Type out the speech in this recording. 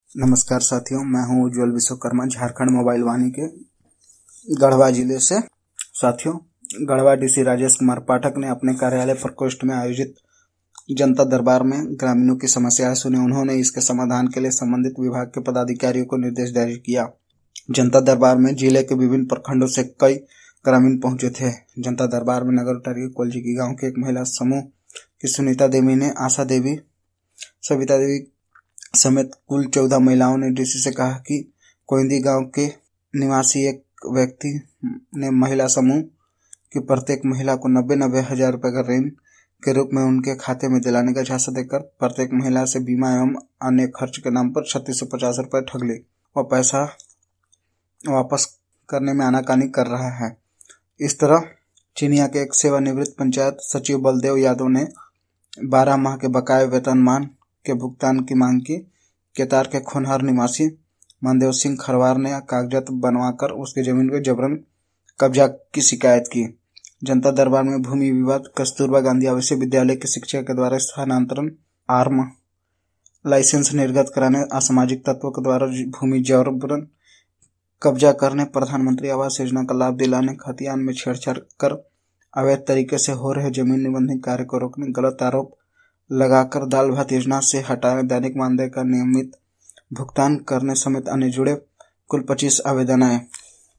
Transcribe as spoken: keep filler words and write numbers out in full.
नमस्कार साथियों, मैं हूं उज्जवल विश्वकर्मा, झारखंड मोबाइल वाणी के गढ़वा जिले से। साथियों, गढ़वा डीसी राजेश कुमार पाठक ने अपने कार्यालय प्रकोष्ठ में आयोजित जनता दरबार में ग्रामीणों की समस्याएं सुनी। उन्होंने इसके समाधान के लिए संबंधित विभाग के पदाधिकारियों को निर्देश जारी किया। जनता दरबार में जिले के विभिन्न प्रखंडों से कई ग्रामीण पहुंचे थे। जनता दरबार में नगर उटारी कोलजी की गाँव के एक महिला समूह की सुनीता देवी ने आशा देवी, सविता देवी समेत कुल चौदह महिलाओं ने डीसी से कहा कि कोइंदी गांव के निवासी एक व्यक्ति ने महिला समूह की प्रत्येक महिला को नब्बे नब्बे हजार रुपए का ऋण के रूप में उनके खाते में दिलाने का झांसा देकर प्रत्येक महिला से बीमा एवं अन्य खर्च के नाम पर छत्तीस सौ पचास रुपए ठग ली और पैसा वापस करने में आनाकानी कर रहा है। इस तरह चिनिया के एक सेवानिवृत्त पंचायत सचिव बलदेव यादव ने बारह माह के बकाये वेतनमान के भुगतान की मांग की। केतार के खोनहर निवासी मनदेव सिंह खरवार ने कागजात बनवाकर उसकी जमीन पर जबरन कब्जा की शिकायत की। जनता दरबार में भूमि विवाद, कस्तूरबा गांधी आवासीय विद्यालय के शिक्षक के द्वारा स्थानांतरण, आर्म लाइसेंस निर्गत कराने, असामाजिक तत्वों के द्वारा भूमि जबरन कब्जा करने, प्रधानमंत्री आवास योजना का लाभ दिलाने, खतियान में छेड़छाड़ कर अवैध तरीके से हो रहे जमीन निबंधन कार्य को रोकने, गलत आरोप लगाकर दाल भात योजना से हटाने, दैनिक मानदेय का नियमित भुगतान करने समेत अन्य जुड़े कुल पच्चीस आवेदन आए।